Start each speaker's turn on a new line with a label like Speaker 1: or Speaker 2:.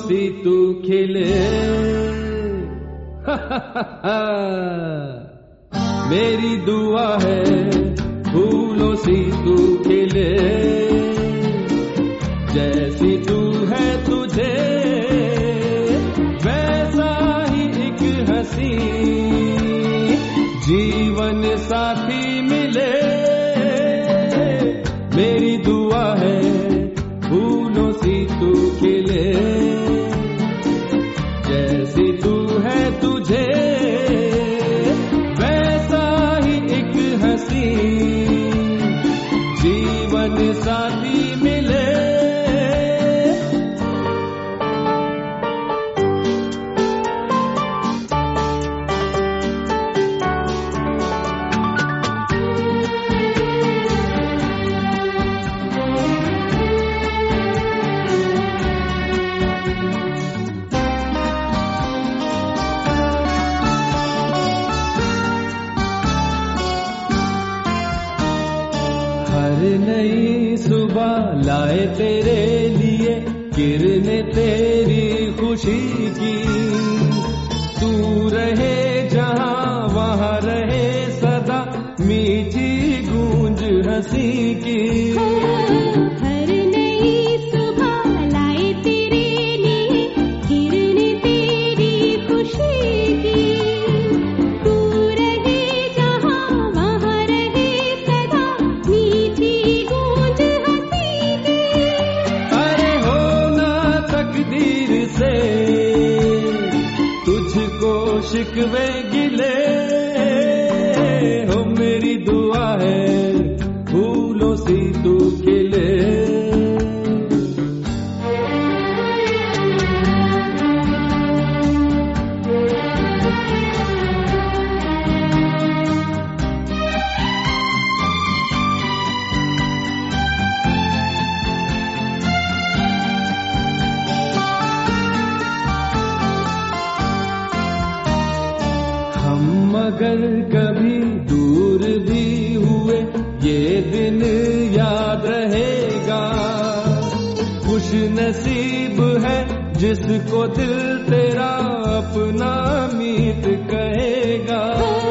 Speaker 1: सी तू खिले। मेरी दुआ है फूलों सी तू खिले, जैसी तू है तुझे वैसा ही एक हंसी जीवन साथी मिले। मेरी दुआ है फूलों सी तू खिले, जैसी तू है तुझे वैसा ही एक हंसी जीवन साथी मिले। हर नई सुबह लाए तेरे लिए किरने तेरी खुशी की, तू रहे जहां वहां रहे सदा मीठी गूंज हंसी की।
Speaker 2: हर नई सुबह लाए तेरे लिए किरने तेरी खुशी की, तू रहे जहां वहां रहे सदा मीठी गूंज हंसी की।
Speaker 1: अरे होना तकदीर से तुझको शिकवे गिले, हो मेरी दुआ है फूलों सी तू खिले। हम अगर कभी दूर भी हुए ये दिन याद रहेगा, खुश नसीब है जिसको दिल तेरा अपना मीत कहेगा।